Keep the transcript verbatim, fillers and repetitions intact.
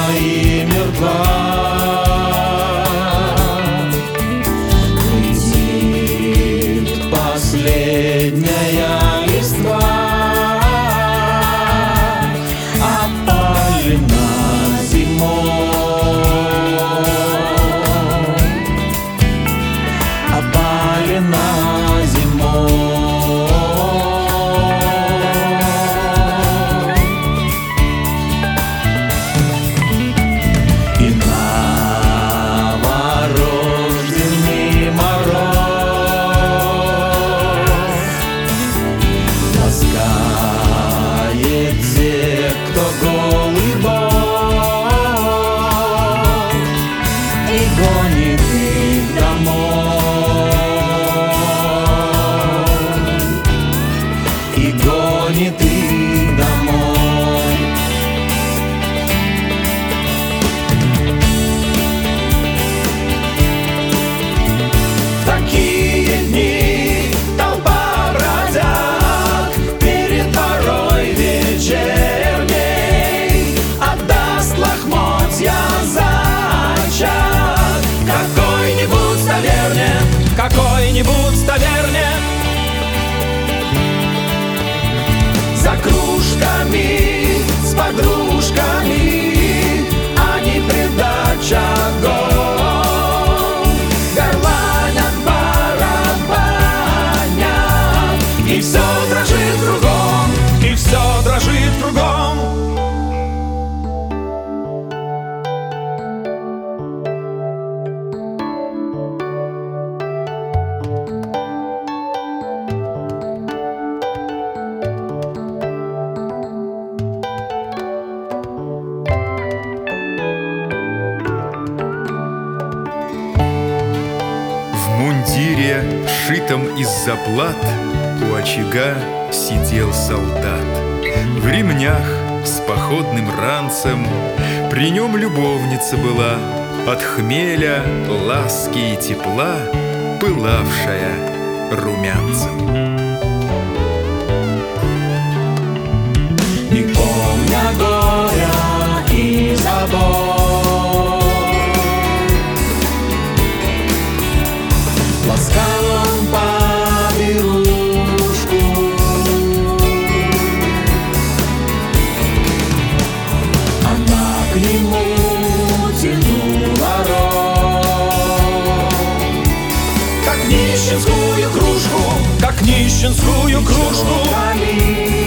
и мертва. Летит последняя листва, опалена зимой, опалена зимой. И новорожденный мороз ласкает тех, кто голый бог, и гонит их домой, и гонит их домой. В такие дни толпа бродяг перед порой вечерней отдаст лохмотья за очаг какой-нибудь таверне, какой-нибудь таверне. За кружками с подружками они пред очагом горланят, барабанят, и все дрожит кругом, и все дрожит кругом. В мундире, шитом из заплат, у очага сидел солдат. В ремнях с походным ранцем, при нем любовница была, от хмеля, ласки и тепла, пылавшая румянцем. Не помня горя и забот, ласкал он подружку, она к нему тянула рот, как нищенскую кружку, как нищенскую кружку.